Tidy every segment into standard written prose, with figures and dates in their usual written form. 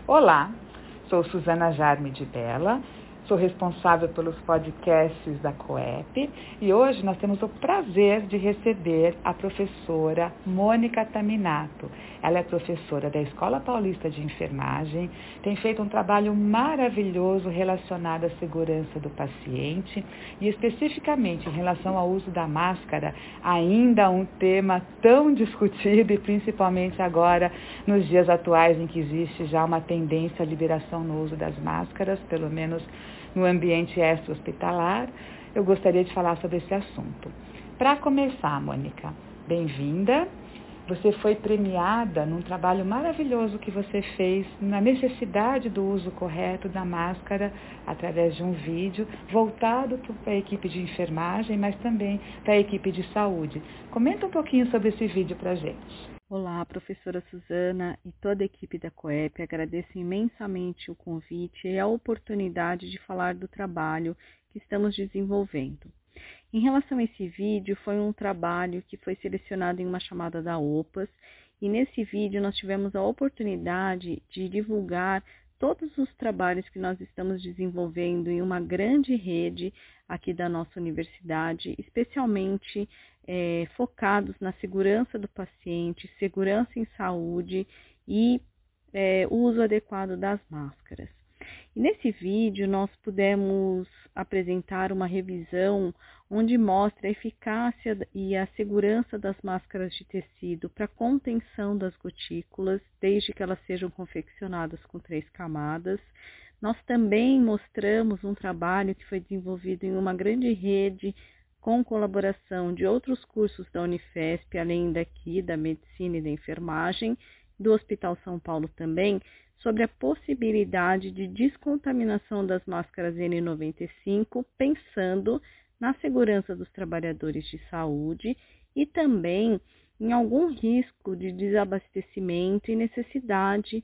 Olá, sou Suzana Jarme de Bella, sou responsável pelos podcasts da COEP e hoje nós temos o prazer de receber a professora Mônica Taminato. Ela é professora da Escola Paulista de Enfermagem, tem feito um trabalho maravilhoso relacionado à segurança do paciente e especificamente em relação ao uso da máscara, ainda um tema tão discutido e principalmente agora nos dias atuais em que existe já uma tendência à liberação no uso das máscaras, pelo menos no ambiente extra-hospitalar. Eu gostaria de falar sobre esse assunto. Para começar, Mônica, bem-vinda. Você foi premiada num trabalho maravilhoso que você fez na necessidade do uso correto da máscara através de um vídeo voltado para a equipe de enfermagem, mas também para a equipe de saúde. Comenta um pouquinho sobre esse vídeo para a gente. Olá, professora Suzana e toda a equipe da COEP. Agradeço imensamente o convite e a oportunidade de falar do trabalho que estamos desenvolvendo. Em relação a esse vídeo, foi um trabalho que foi selecionado em uma chamada da OPAS e nesse vídeo nós tivemos a oportunidade de divulgar todos os trabalhos que nós estamos desenvolvendo em uma grande rede aqui da nossa universidade, especialmente focados na segurança do paciente, segurança em saúde e o uso adequado das máscaras. E nesse vídeo nós pudemos apresentar uma revisão onde mostra a eficácia e a segurança das máscaras de tecido para contenção das gotículas, desde que elas sejam confeccionadas com 3 camadas. Nós também mostramos um trabalho que foi desenvolvido em uma grande rede com colaboração de outros cursos da Unifesp, além daqui da Medicina e da Enfermagem, do Hospital São Paulo também, sobre a possibilidade de descontaminação das máscaras N95, pensando na segurança dos trabalhadores de saúde e também em algum risco de desabastecimento e necessidade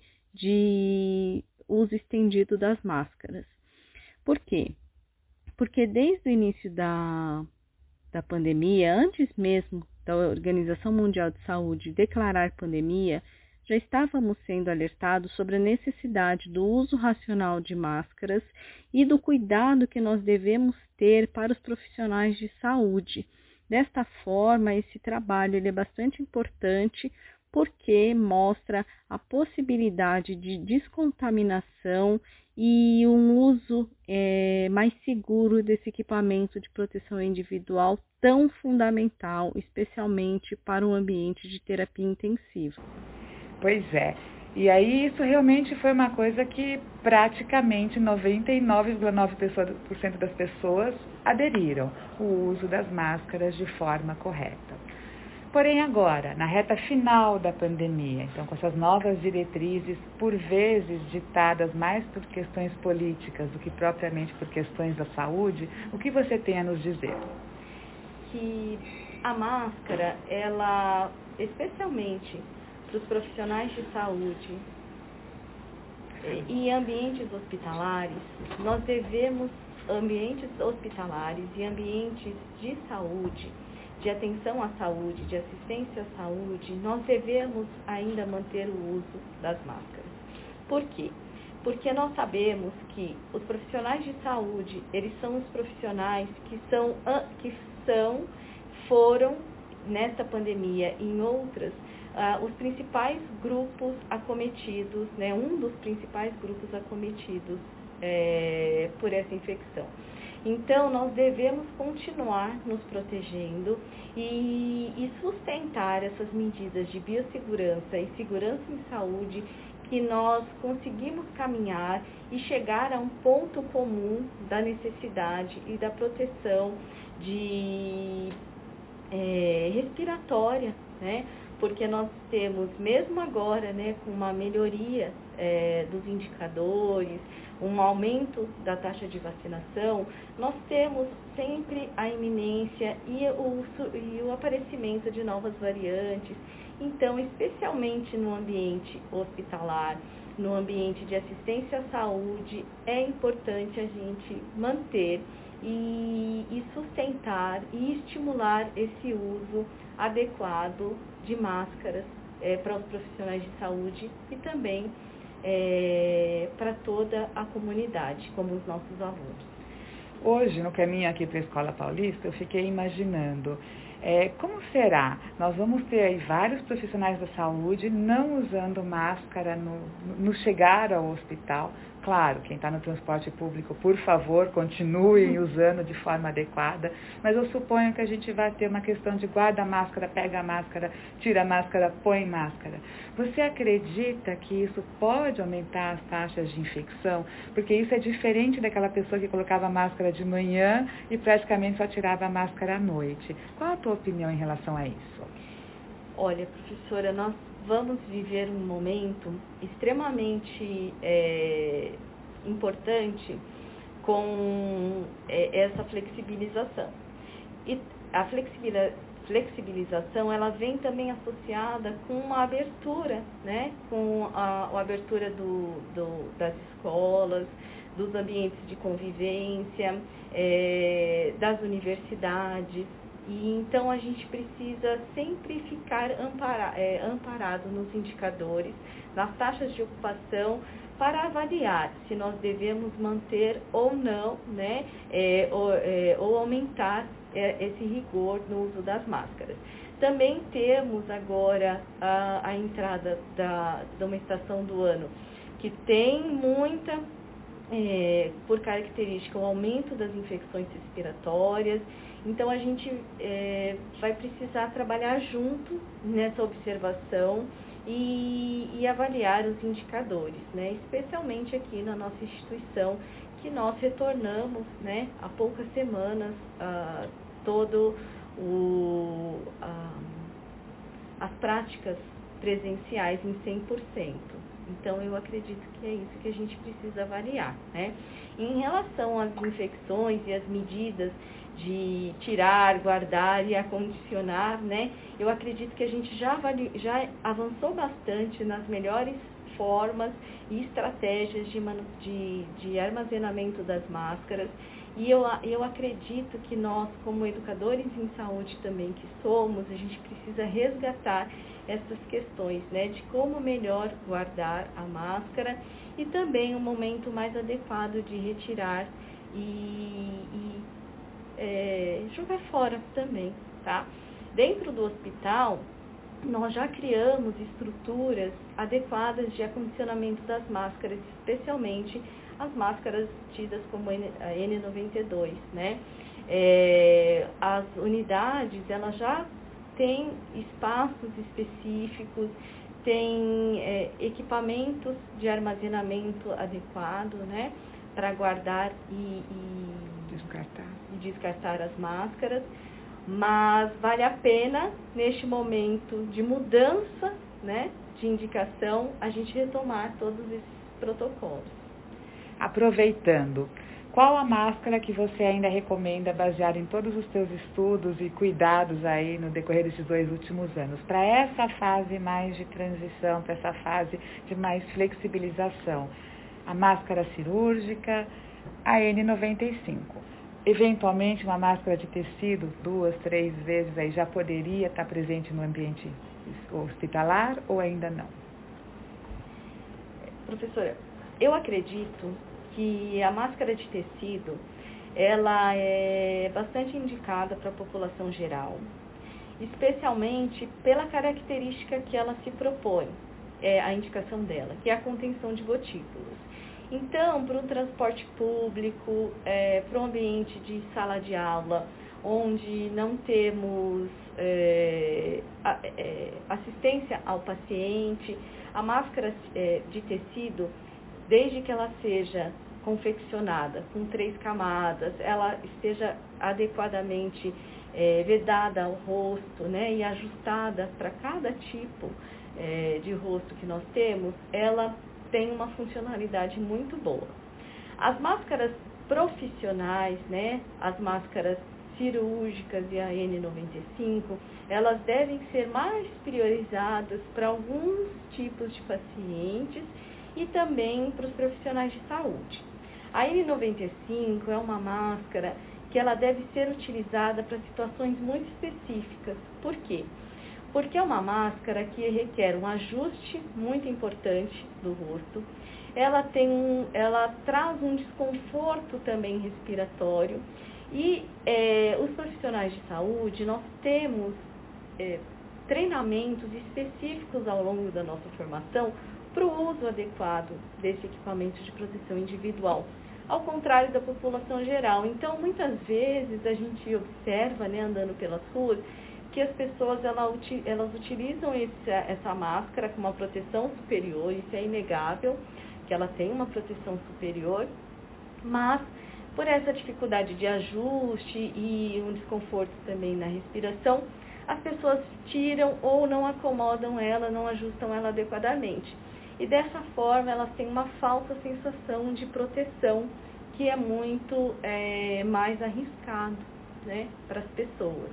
de uso estendido das máscaras. Por quê? Porque desde o início da pandemia, antes mesmo da Organização Mundial de Saúde declarar pandemia, já estávamos sendo alertados sobre a necessidade do uso racional de máscaras e do cuidado que nós devemos ter para os profissionais de saúde. Desta forma, esse trabalho ele é bastante importante porque mostra a possibilidade de descontaminação e um uso mais seguro desse equipamento de proteção individual tão fundamental, especialmente para um ambiente de terapia intensiva. Pois é. E aí isso realmente foi uma coisa que praticamente 99,9% das pessoas aderiram, o uso das máscaras de forma correta. Porém agora, na reta final da pandemia, então com essas novas diretrizes, por vezes ditadas mais por questões políticas do que propriamente por questões da saúde, o que você tem a nos dizer? Que a máscara, ela, especialmente para os profissionais de saúde e ambientes hospitalares, nós devemos, ambientes hospitalares e ambientes de saúde, de atenção à saúde, de assistência à saúde, nós devemos ainda manter o uso das máscaras. Por quê? Porque nós sabemos que os profissionais de saúde, eles são os profissionais que foram, nesta pandemia e em outras, os principais grupos acometidos, né, um dos principais grupos acometidos por essa infecção. Então, nós devemos continuar nos protegendo e sustentar essas medidas de biossegurança e segurança em saúde que nós conseguimos caminhar e chegar a um ponto comum da necessidade e da proteção respiratória, né? Porque nós temos, mesmo agora, né, com uma melhoria dos indicadores, um aumento da taxa de vacinação, nós temos sempre a iminência e o aparecimento de novas variantes. Então, especialmente no ambiente hospitalar, no ambiente de assistência à saúde, é importante a gente manter e sustentar e estimular esse uso adequado de máscaras para os profissionais de saúde e também para toda a comunidade, como os nossos alunos. Hoje, no caminho aqui para a Escola Paulista, eu fiquei imaginando como será? Nós vamos ter aí vários profissionais da saúde não usando máscara no chegar ao hospital. Claro, quem está no transporte público, por favor, continuem usando de forma adequada, mas eu suponho que a gente vai ter uma questão de guarda a máscara, pega a máscara, tira a máscara, põe máscara. Você acredita que isso pode aumentar as taxas de infecção? Porque isso é diferente daquela pessoa que colocava a máscara de manhã e praticamente só tirava a máscara à noite. Qual a tua opinião em relação a isso? Olha, professora, nós vamos viver um momento extremamente importante com essa flexibilização. E a flexibilização, ela vem também associada com uma abertura, né? Com a abertura das escolas, dos ambientes de convivência, das universidades. E então a gente precisa sempre ficar amparado nos indicadores, nas taxas de ocupação, para avaliar se nós devemos manter ou não, né, ou aumentar esse rigor no uso das máscaras. Também temos agora a entrada de uma estação do ano que tem muita, por característica, o aumento das infecções respiratórias. Então, a gente vai precisar trabalhar junto nessa observação e avaliar os indicadores, né? Especialmente aqui na nossa instituição, que nós retornamos, né, há poucas semanas as práticas presenciais em 100%. Então, eu acredito que é isso que a gente precisa avaliar, né? Em relação às infecções e às medidas de tirar, guardar e acondicionar, né? Eu acredito que a gente já avançou bastante nas melhores formas e estratégias de armazenamento das máscaras. E eu acredito que nós, como educadores em saúde também que somos, a gente precisa resgatar essas questões, né, de como melhor guardar a máscara e também um momento mais adequado de retirar e jogar fora também, tá? Dentro do hospital, nós já criamos estruturas adequadas de acondicionamento das máscaras, especialmente as máscaras tidas como a N92, né? As unidades, elas já têm espaços específicos, têm equipamentos de armazenamento adequado, né? Para guardar e descartar as máscaras, mas vale a pena, neste momento de mudança, né, de indicação, a gente retomar todos esses protocolos. Aproveitando, qual a máscara que você ainda recomenda, baseada em todos os seus estudos e cuidados aí no decorrer desses 2 últimos anos, para essa fase mais de transição, para essa fase de mais flexibilização? A máscara cirúrgica, a N95. Eventualmente, uma máscara de tecido, 2, 3 vezes, aí já poderia estar presente no ambiente hospitalar ou ainda não? Professora, eu acredito que a máscara de tecido, ela é bastante indicada para a população geral, especialmente pela característica que ela se propõe, a indicação dela, que é a contenção de gotículas. Então, para o transporte público, para o ambiente de sala de aula, onde não temos assistência ao paciente, a máscara de tecido, desde que ela seja confeccionada com 3 camadas, ela esteja adequadamente vedada ao rosto, né, e ajustada para cada tipo de rosto que nós temos, ela tem uma funcionalidade muito boa. As máscaras profissionais, né, as máscaras cirúrgicas e a N95, elas devem ser mais priorizadas para alguns tipos de pacientes e também para os profissionais de saúde. A N95 é uma máscara que ela deve ser utilizada para situações muito específicas. Por quê? porque é uma máscara que requer um ajuste muito importante do rosto. Ela traz um desconforto também respiratório e os profissionais de saúde, nós temos treinamentos específicos ao longo da nossa formação para o uso adequado desse equipamento de proteção individual, ao contrário da população geral. Então, muitas vezes a gente observa, andando pelas ruas, que as pessoas elas utilizam essa máscara com uma proteção superior, isso é inegável, que ela tem uma proteção superior, mas por essa dificuldade de ajuste e um desconforto também na respiração, as pessoas tiram ou não acomodam ela, não ajustam ela adequadamente. E dessa forma elas têm uma falsa sensação de proteção, que é muito mais arriscado, para as pessoas.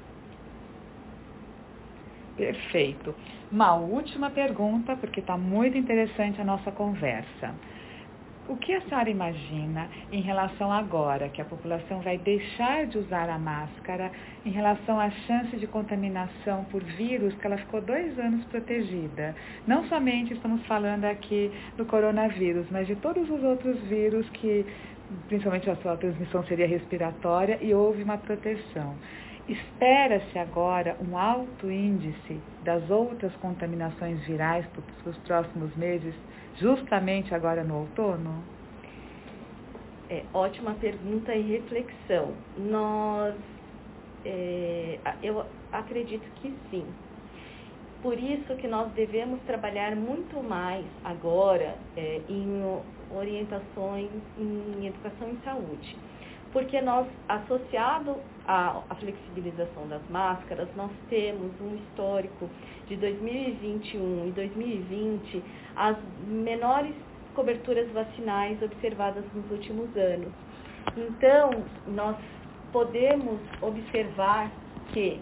Perfeito. Uma última pergunta, porque está muito interessante a nossa conversa. O que a senhora imagina em relação agora, que a população vai deixar de usar a máscara, em relação à chance de contaminação por vírus que ela ficou 2 anos protegida? Não somente estamos falando aqui do coronavírus, mas de todos os outros vírus que, principalmente a sua transmissão seria respiratória, e houve uma proteção. Espera-se agora um alto índice das outras contaminações virais para os próximos meses, justamente agora no outono? Ótima pergunta e reflexão. Eu acredito que sim. Por isso que nós devemos trabalhar muito mais agora em orientações em educação e saúde. Porque nós, associado à flexibilização das máscaras, nós temos um histórico de 2021 e 2020, as menores coberturas vacinais observadas nos últimos anos. Então, nós podemos observar que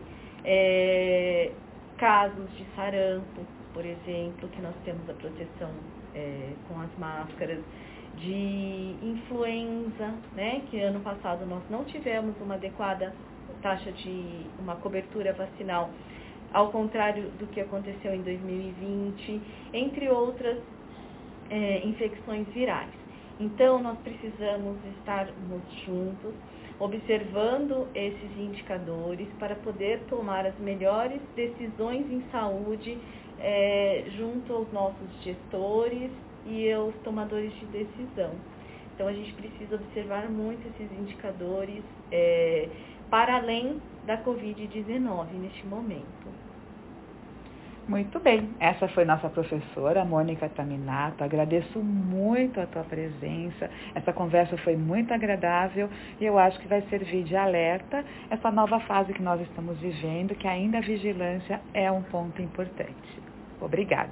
casos de sarampo, por exemplo, que nós temos a proteção com as máscaras, de influenza, que ano passado nós não tivemos uma adequada taxa de uma cobertura vacinal, ao contrário do que aconteceu em 2020, entre outras infecções virais. Então, nós precisamos estarmos juntos, observando esses indicadores para poder tomar as melhores decisões em saúde junto aos nossos gestores e aos tomadores de decisão. Então, a gente precisa observar muito esses indicadores para além da Covid-19 neste momento. Muito bem, essa foi nossa professora, Mônica Taminato. Agradeço muito a tua presença, essa conversa foi muito agradável e eu acho que vai servir de alerta essa nova fase que nós estamos vivendo, que ainda a vigilância é um ponto importante. Obrigada.